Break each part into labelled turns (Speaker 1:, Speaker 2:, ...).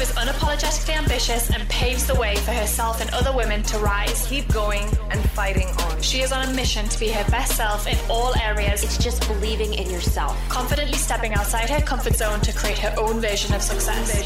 Speaker 1: is unapologetically ambitious and paves the way for herself and other women to rise.
Speaker 2: Keep going and fighting on.
Speaker 1: She is on a mission to be her best self in all areas.
Speaker 3: It's just believing in yourself.
Speaker 1: Confidently stepping outside her comfort zone to create her own version of success.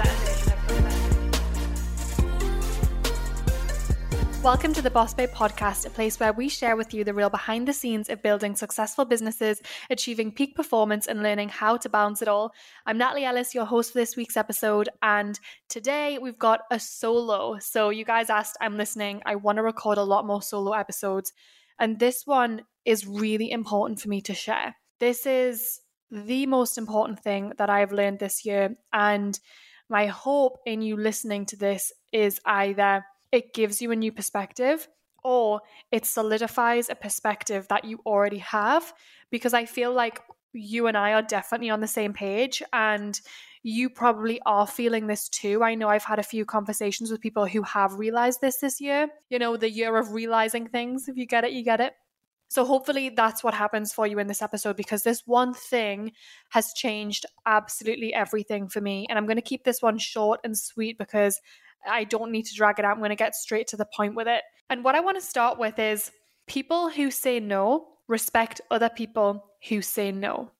Speaker 1: Welcome to the Boss Babe podcast, a place where we share with you the real behind the scenes of building successful businesses, achieving peak performance, and learning how to balance it all. I'm Natalie Ellis, your host for this week's episode, and today we've got a solo. So you guys asked, I'm listening. I want to record a lot more solo episodes, and this one is really important for me to share. This is the most important thing that I've learned this year, and my hope in you listening to this is either it gives you a new perspective or it solidifies a perspective that you already have, because I feel like you and I are definitely on the same page and you probably are feeling this too. I know I've had a few conversations with people who have realized this year, you know, the year of realizing things. If you get it, you get it. So hopefully that's what happens for you in this episode, because this one thing has changed absolutely everything for me. And I'm going to keep this one short and sweet because I don't need to drag it out. I'm going to get straight to the point with it. And what I want to start with is people who say no respect other people who say no.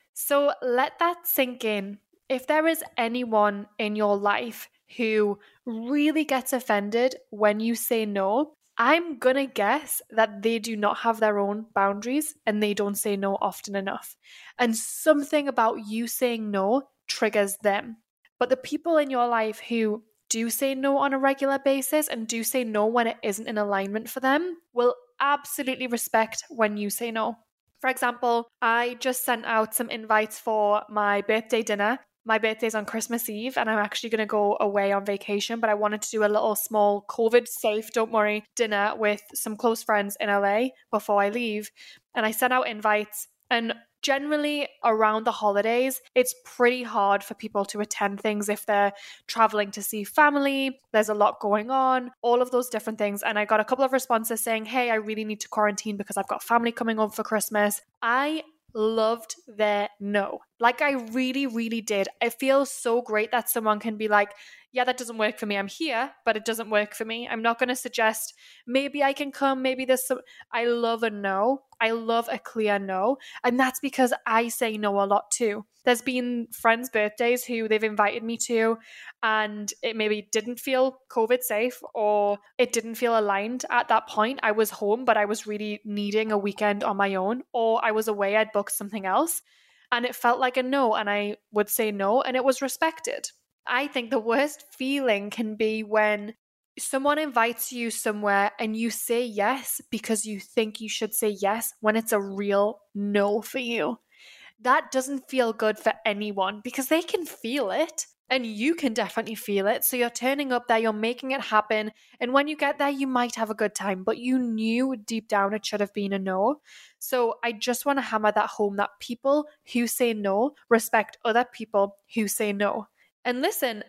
Speaker 1: So let that sink in. If there is anyone in your life who really gets offended when you say no, I'm going to guess that they do not have their own boundaries and they don't say no often enough. And something about you saying no triggers them. But the people in your life who do say no on a regular basis and do say no when it isn't in alignment for them will absolutely respect when you say no. For example, I just sent out some invites for my birthday dinner. My birthday's on Christmas Eve and I'm actually going to go away on vacation, but I wanted to do a little small COVID-safe, don't worry, dinner with some close friends in LA before I leave. And I sent out invites, and generally around the holidays, it's pretty hard for people to attend things if they're traveling to see family. There's a lot going on, all of those different things. And I got a couple of responses saying, hey, I really need to quarantine because I've got family coming over for Christmas. I loved their no. Like I really, really did. It feels so great that someone can be like, yeah, that doesn't work for me. I'm here, but it doesn't work for me. I'm not going to suggest maybe I can come, maybe there's some. I love a no. I love a clear no. And that's because I say no a lot too. There's been friends' birthdays who they've invited me to and it maybe didn't feel COVID safe or it didn't feel aligned at that point. I was home, but I was really needing a weekend on my own, or I was away, I'd booked something else and it felt like a no, and I would say no and it was respected. I think the worst feeling can be when someone invites you somewhere and you say yes because you think you should say yes when it's a real no for you. That doesn't feel good for anyone because they can feel it and you can definitely feel it. So you're turning up there, you're making it happen. And when you get there, you might have a good time, but you knew deep down it should have been a no. So I just want to hammer that home, that people who say no respect other people who say no. And listen,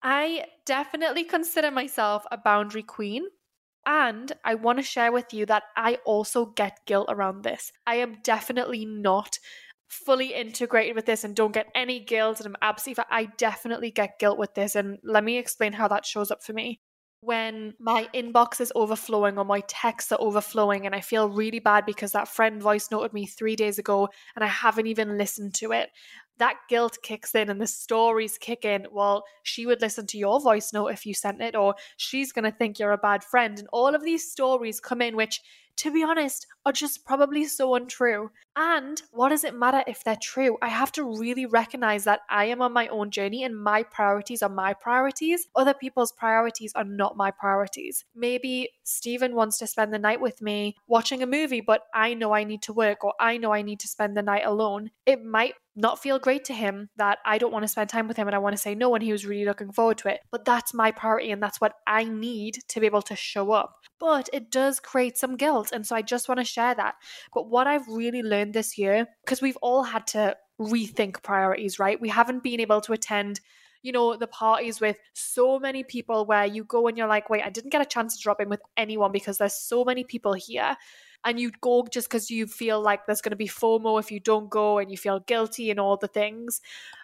Speaker 1: I definitely consider myself a boundary queen. And I want to share with you that I also get guilt around this. I am definitely not fully integrated with this and don't get any guilt. And I'm absolutely, I definitely get guilt with this. And let me explain how that shows up for me. When my inbox is overflowing or my texts are overflowing and I feel really bad because that friend voice noted me 3 days ago and I haven't even listened to it, that guilt kicks in and the stories kick in. Well, she would listen to your voice note if you sent it, or she's going to think you're a bad friend. And all of these stories come in, which, to be honest, are just probably so untrue. And what does it matter if they're true? I have to really recognize that I am on my own journey and my priorities are my priorities. Other people's priorities are not my priorities. Maybe Stephen wants to spend the night with me watching a movie, but I know I need to work, or I know I need to spend the night alone. It might not feel great to him that I don't want to spend time with him and I want to say no, and he was really looking forward to it. But that's my priority and that's what I need to be able to show up. But it does create some guilt. And so I just want to share that. But what I've really learned this year, because we've all had to rethink priorities, right? We haven't been able to attend, you know, the parties with so many people where you go and you're like, wait, I didn't get a chance to drop in with anyone because there's so many people here. And you go just because you feel like there's going to be FOMO if you don't go and you feel guilty and all the things.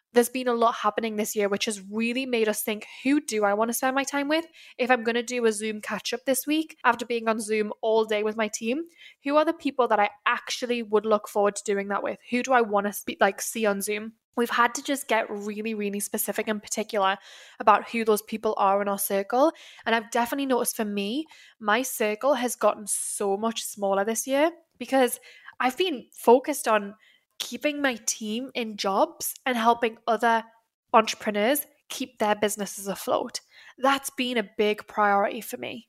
Speaker 1: there's been a lot happening this year, which has really made us think, who do I want to spend my time with? If I'm going to do a Zoom catch up this week, after being on Zoom all day with my team, who are the people that I actually would look forward to doing that with? Who do I want to see on Zoom? We've had to just get really, really specific and particular about who those people are in our circle. And I've definitely noticed for me, my circle has gotten so much smaller this year because I've been focused on keeping my team in jobs and helping other entrepreneurs keep their businesses afloat. That's been a big priority for me.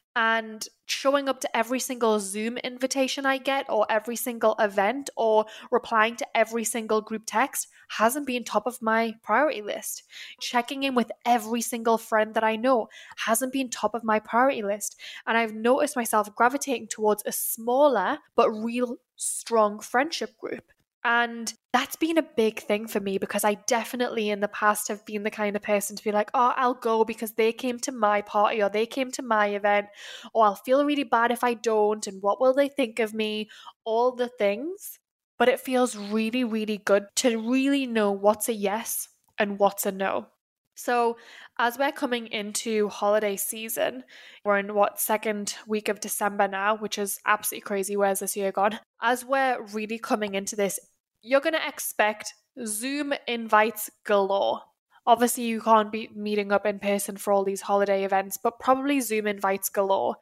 Speaker 1: And showing up to every single Zoom invitation I get, or every single event, or replying to every single group text hasn't been top of my priority list. Checking in with every single friend that I know hasn't been top of my priority list. And I've noticed myself gravitating towards a smaller but real strong friendship group. And that's been a big thing for me because I definitely in the past have been the kind of person to be like, oh, I'll go because they came to my party or they came to my event, or I'll feel really bad if I don't, and what will they think of me? All the things. But it feels really, really good to really know what's a yes and what's a no. So as we're coming into holiday season, we're in second week of December now, which is absolutely crazy. Where's this year gone? As we're really coming into this, you're going to expect Zoom invites galore. Obviously, you can't be meeting up in person for all these holiday events, but probably Zoom invites galore.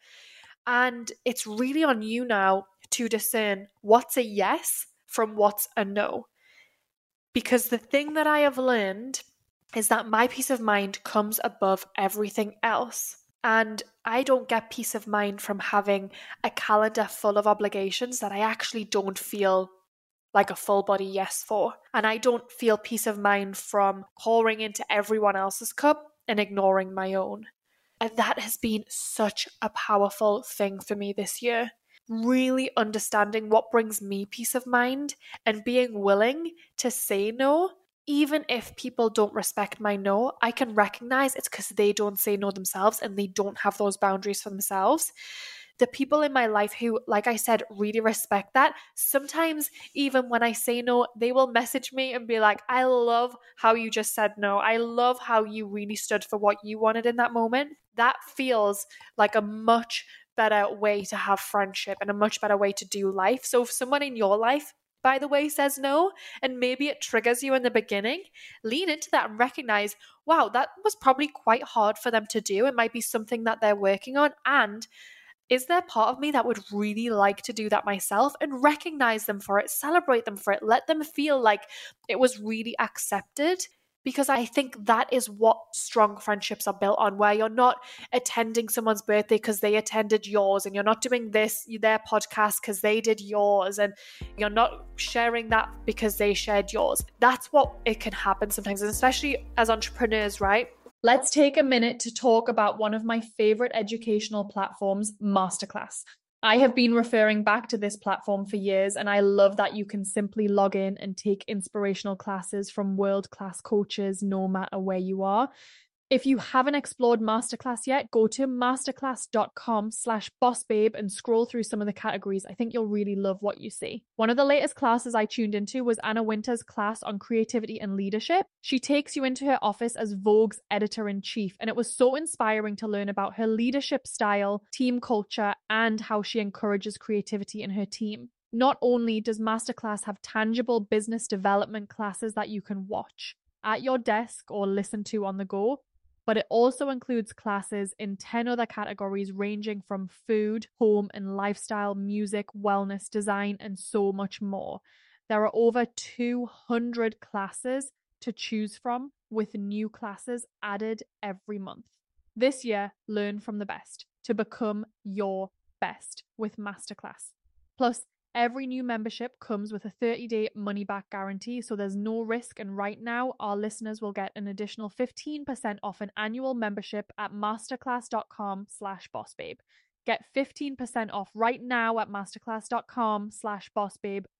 Speaker 1: And it's really on you now to discern what's a yes from what's a no. Because the thing that I have learned is that my peace of mind comes above everything else. And I don't get peace of mind from having a calendar full of obligations that I actually don't feel like a full body yes for. And I don't feel peace of mind from pouring into everyone else's cup and ignoring my own. And that has been such a powerful thing for me this year. Really understanding what brings me peace of mind and being willing to say no. Even if people don't respect my no, I can recognize it's because they don't say no themselves and they don't have those boundaries for themselves. The people in my life who, like I said, really respect that, sometimes even when I say no, they will message me and be like, I love how you just said no. I love how you really stood for what you wanted in that moment. That feels like a much better way to have friendship and a much better way to do life. So if someone in your life, by the way, says no, and maybe it triggers you in the beginning, lean into that and recognize, wow, that was probably quite hard for them to do. It might be something that they're working on. And is there part of me that would really like to do that myself? And recognize them for it, celebrate them for it, let them feel like it was really accepted. Because I think that is what strong friendships are built on, where you're not attending someone's birthday because they attended yours, and you're not doing their podcast because they did yours, and you're not sharing that because they shared yours. That's what it can happen sometimes, and especially as entrepreneurs, right? Let's take a minute to talk about one of my favorite educational platforms, Masterclass. I have been referring back to this platform for years, and I love that you can simply log in and take inspirational classes from world-class coaches no matter where you are. If you haven't explored Masterclass yet, go to masterclass.com/bossbabe and scroll through some of the categories. I think you'll really love what you see. One of the latest classes I tuned into was Anna Wintour's class on creativity and leadership. She takes you into her office as Vogue's editor-in-chief, and it was so inspiring to learn about her leadership style, team culture, and how she encourages creativity in her team. Not only does Masterclass have tangible business development classes that you can watch at your desk or listen to on the go, but it also includes classes in 10 other categories ranging from food, home and lifestyle, music, wellness, design, and so much more. There are over 200 classes to choose from, with new classes added every month. This year, learn from the best to become your best with Masterclass. Plus, every new membership comes with a 30-day money-back guarantee, so there's no risk. And right now, our listeners will get an additional 15% off an annual membership at masterclass.com/bossbabe. Get 15% off right now at masterclass.com/bossbabe,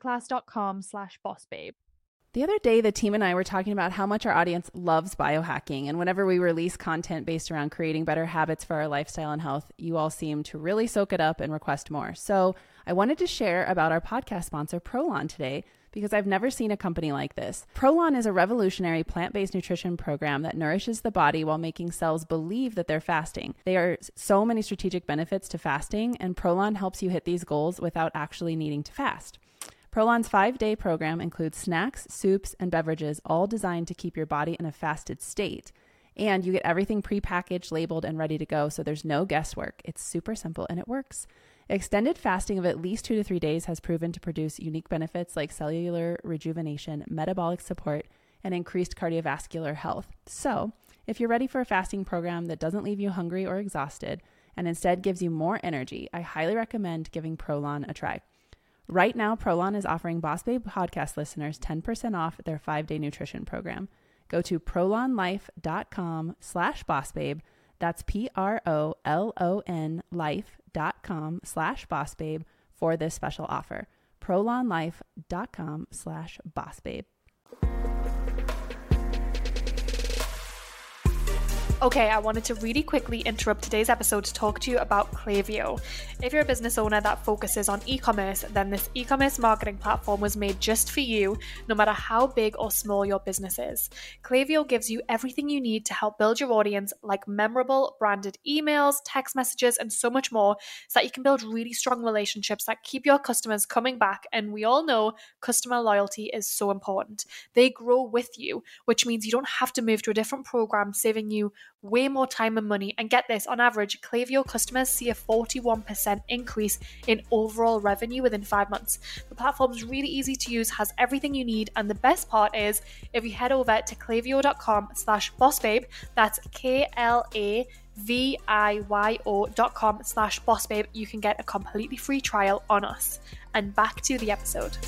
Speaker 1: masterclass.com/bossbabe.
Speaker 4: The other day, the team and I were talking about how much our audience loves biohacking. And whenever we release content based around creating better habits for our lifestyle and health, you all seem to really soak it up and request more. So I wanted to share about our podcast sponsor, Prolon, today because I've never seen a company like this. Prolon is a revolutionary plant-based nutrition program that nourishes the body while making cells believe that they're fasting. There are so many strategic benefits to fasting, and Prolon helps you hit these goals without actually needing to fast. Prolon's 5-day program includes snacks, soups, and beverages, all designed to keep your body in a fasted state. And you get everything prepackaged, labeled, and ready to go, so there's no guesswork. It's super simple and it works. Extended fasting of at least 2 to 3 days has proven to produce unique benefits like cellular rejuvenation, metabolic support, and increased cardiovascular health. So, if you're ready for a fasting program that doesn't leave you hungry or exhausted and instead gives you more energy, I highly recommend giving Prolon a try. Right now, Prolon is offering Boss Babe podcast listeners 10% off their 5-day nutrition program. Go to prolonlife.com/bossbabe. That's PROLON life.com/bossbabe for this special offer. prolonlife.com/bossbabe.
Speaker 1: Okay, I wanted to really quickly interrupt today's episode to talk to you about Klaviyo. If you're a business owner that focuses on e-commerce, then this e-commerce marketing platform was made just for you, no matter how big or small your business is. Klaviyo gives you everything you need to help build your audience, like memorable branded emails, text messages, and so much more, so that you can build really strong relationships that keep your customers coming back. And we all know customer loyalty is so important. They grow with you, which means you don't have to move to a different program, saving you way more time and money. And get this, on average, Klaviyo customers see a 41% increase in overall revenue within 5 months. The platform's really easy to use, has everything you need, and the best part is if you head over to klaviyo.com/bossbabe, that's KLAVIYO.com/bossbabe, you can get a completely free trial on us. And back to the episode.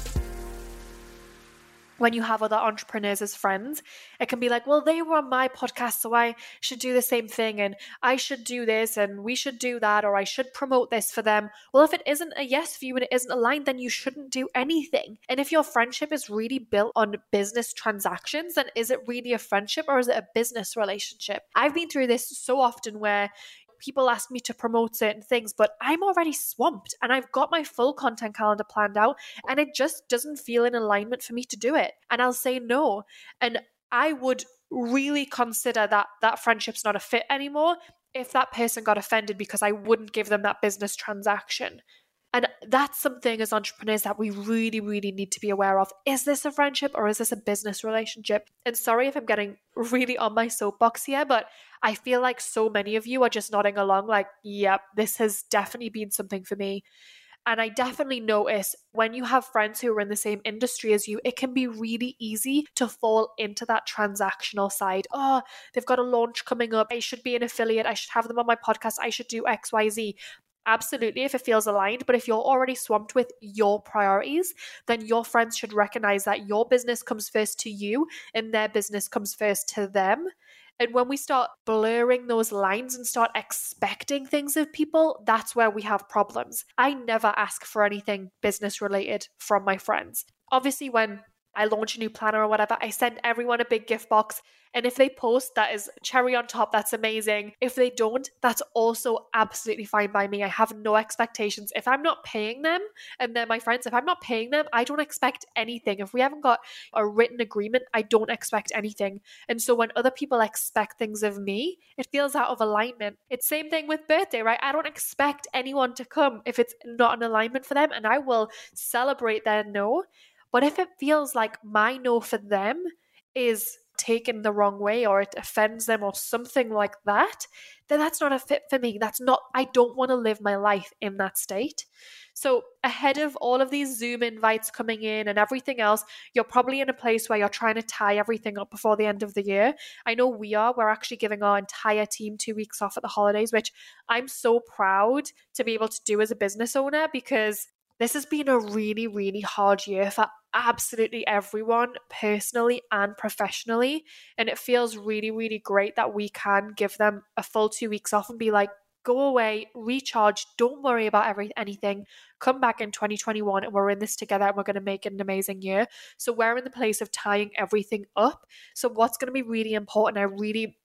Speaker 1: When you have other entrepreneurs as friends, it can be like, well, they were on my podcast, so I should do the same thing, and I should do this, and we should do that, or I should promote this for them. Well, if it isn't a yes for you and it isn't aligned, then you shouldn't do anything. And if your friendship is really built on business transactions, then is it really a friendship or is it a business relationship? I've been through this so often where people ask me to promote certain things, but I'm already swamped and I've got my full content calendar planned out and it just doesn't feel in alignment for me to do it. And I'll say no. And I would really consider that friendship's not a fit anymore if that person got offended because I wouldn't give them that business transaction. And that's something as entrepreneurs that we really, really need to be aware of. Is this a friendship or is this a business relationship? And sorry if I'm getting really on my soapbox here, but I feel like so many of you are just nodding along like, yep, this has definitely been something for me. And I definitely notice when you have friends who are in the same industry as you, it can be really easy to fall into that transactional side. Oh, they've got a launch coming up. I should be an affiliate. I should have them on my podcast. I should do X, Y, Z. Absolutely, if it feels aligned. But if you're already swamped with your priorities, then your friends should recognize that your business comes first to you and their business comes first to them. And when we start blurring those lines and start expecting things of people, that's where we have problems. I never ask for anything business related from my friends. Obviously, when I launch a new planner or whatever, I send everyone a big gift box. And if they post, that is cherry on top. That's amazing. If they don't, that's also absolutely fine by me. I have no expectations. If I'm not paying them and they're my friends, if I'm not paying them, I don't expect anything. If we haven't got a written agreement, I don't expect anything. And so when other people expect things of me, it feels out of alignment. It's same thing with birthday, right? I don't expect anyone to come if it's not an alignment for them, and I will celebrate their no. But if it feels like my no for them is taken the wrong way or it offends them or something like that, then that's not a fit for me. I don't want to live my life in that state. So ahead of all of these Zoom invites coming in and everything else, you're probably in a place where you're trying to tie everything up before the end of the year. I know we're actually giving our entire team 2 weeks off at the holidays, which I'm so proud to be able to do as a business owner, because this has been a really, really hard year for absolutely everyone, personally and professionally. And it feels really, really great that we can give them a full 2 weeks off and be like, go away, recharge, don't worry about anything. Come back in 2021 and we're in this together and we're going to make it an amazing year. So we're in the place of tying everything up. So what's going to be really important, I really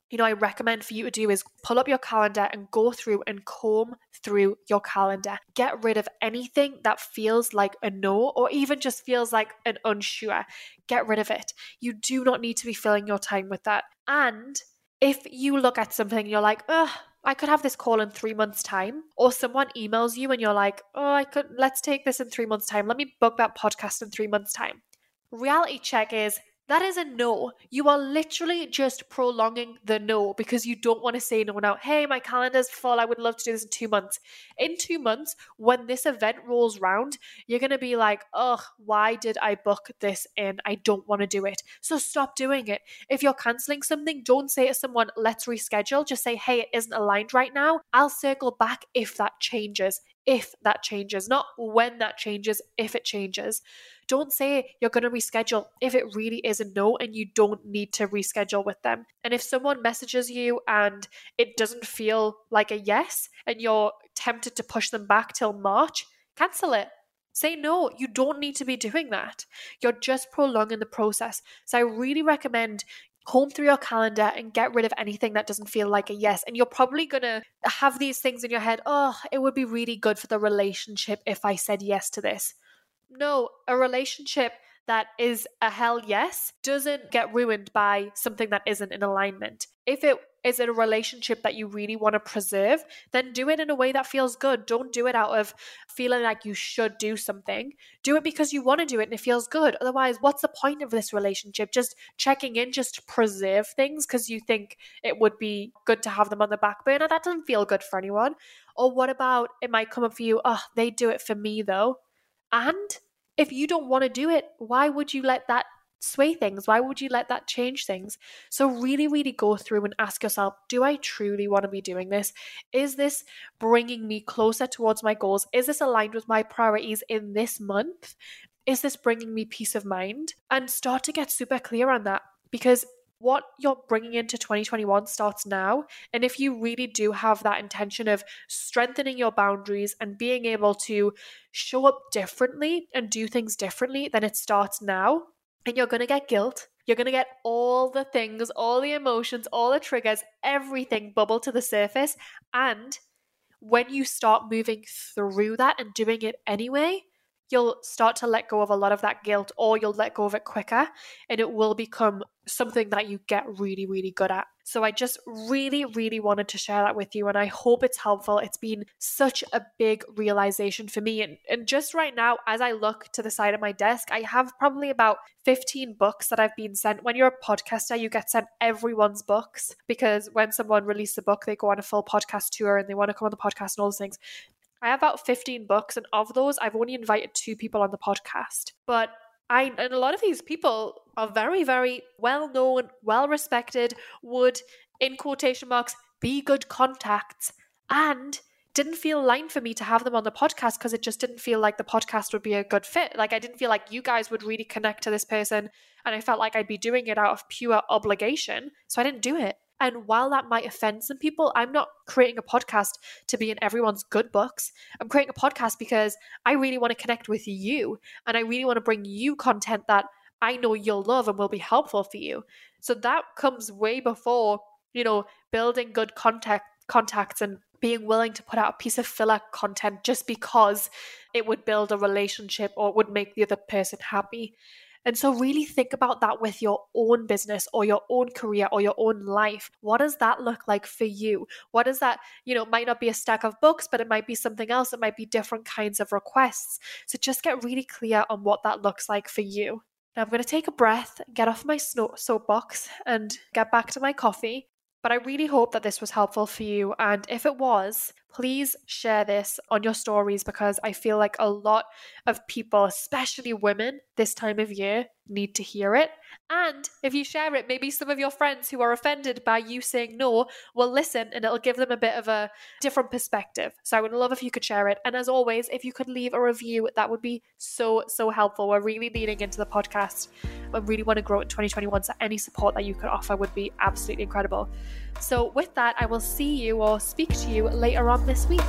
Speaker 1: I recommend for you to do is pull up your calendar and go through and comb through your calendar. Get rid of anything that feels like a no, or even just feels like an unsure. Get rid of it. You do not need to be filling your time with that. And if you look at something and you're like, I could have this call in 3 months' time, or someone emails you and you're like, let's take this in 3 months' time. Let me book that podcast in 3 months' time. Reality check is, that is a no. You are literally just prolonging the no because you don't want to say no now. Hey, my calendar's full. I would love to do this in 2 months. In 2 months, when this event rolls round, you're going to be like, why did I book this in? I don't want to do it. So stop doing it. If you're cancelling something, don't say to someone, let's reschedule. Just say, hey, it isn't aligned right now. I'll circle back if that changes. If that changes, not when that changes, if it changes. Don't say you're going to reschedule if it really is a no and you don't need to reschedule with them. And if someone messages you and it doesn't feel like a yes and you're tempted to push them back till March, cancel it. Say no, you don't need to be doing that. You're just prolonging the process. So I really recommend comb through your calendar and get rid of anything that doesn't feel like a yes. And you're probably going to have these things in your head, it would be really good for the relationship if I said yes to this. No, a relationship that is a hell yes doesn't get ruined by something that isn't in alignment. If it is a relationship that you really want to preserve, then do it in a way that feels good. Don't do it out of feeling like you should do something. Do it because you want to do it and it feels good. Otherwise, what's the point of this relationship? Just checking in just to preserve things because you think it would be good to have them on the back burner. That doesn't feel good for anyone. Or what about, it might come up for you, they do it for me though. And if you don't want to do it, why would you let that sway things? Why would you let that change things? So really, really go through and ask yourself, do I truly want to be doing this? Is this bringing me closer towards my goals? Is this aligned with my priorities in this month? Is this bringing me peace of mind? And start to get super clear on that, because what you're bringing into 2021 starts now. And if you really do have that intention of strengthening your boundaries and being able to show up differently and do things differently, then it starts now. And you're going to get guilt. You're going to get all the things, all the emotions, all the triggers, everything bubble to the surface. And when you start moving through that and doing it anyway, you'll start to let go of a lot of that guilt, or you'll let go of it quicker, and it will become something that you get really, really good at. So I just really, really wanted to share that with you, and I hope it's helpful. It's been such a big realization for me. And just right now, as I look to the side of my desk, I have probably about 15 books that I've been sent. When you're a podcaster, you get sent everyone's books, because when someone releases a book, they go on a full podcast tour and they want to come on the podcast and all those things. I have about 15 books, and of those, I've only invited 2 people on the podcast. But and a lot of these people are very, very well-known, well-respected, would, in quotation marks, be good contacts, and didn't feel aligned for me to have them on the podcast because it just didn't feel like the podcast would be a good fit. Like, I didn't feel like you guys would really connect to this person, and I felt like I'd be doing it out of pure obligation, so I didn't do it. And while that might offend some people, I'm not creating a podcast to be in everyone's good books. I'm creating a podcast because I really want to connect with you, and I really want to bring you content that I know you'll love and will be helpful for you. So that comes way before, building good contacts and being willing to put out a piece of filler content just because it would build a relationship or it would make the other person happy. And so really think about that with your own business or your own career or your own life. What does that look like for you? What is that, it might not be a stack of books, but it might be something else. It might be different kinds of requests. So just get really clear on what that looks like for you. Now I'm going to take a breath, get off my soapbox and get back to my coffee. But I really hope that this was helpful for you. And if it was, please share this on your stories, because I feel like a lot of people, especially women this time of year, need to hear it. And if you share it, maybe some of your friends who are offended by you saying no will listen, and it'll give them a bit of a different perspective. So I would love if you could share it. And as always, if you could leave a review, that would be so, so helpful. We're really leaning into the podcast. I really want to grow in 2021, so any support that you could offer would be absolutely incredible. So with that, I will see you or speak to you later on this week.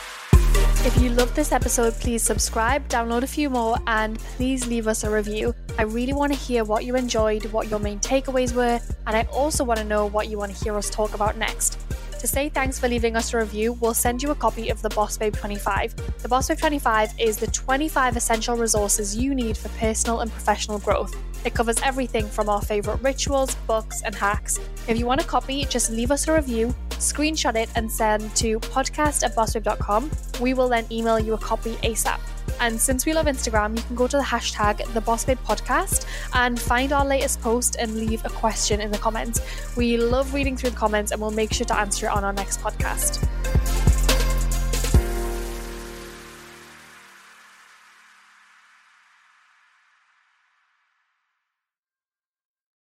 Speaker 1: If you loved this episode, please subscribe, download a few more, and please leave us a review. I really want to hear what you enjoyed, what your main takeaways were, and I also want to know what you want to hear us talk about next. To say thanks for leaving us a review, we'll send you a copy of the Boss Babe 25. The Boss Babe 25 is the 25 essential resources you need for personal and professional growth. It covers everything from our favourite rituals, books, and hacks. If you want a copy, just leave us a review, screenshot it, and send to podcast@bossbabe.com. We will then email you a copy ASAP. And since we love Instagram, you can go to the hashtag #TheBossBabePodcast and find our latest post and leave a question in the comments. We love reading through the comments and we'll make sure to answer it on our next podcast.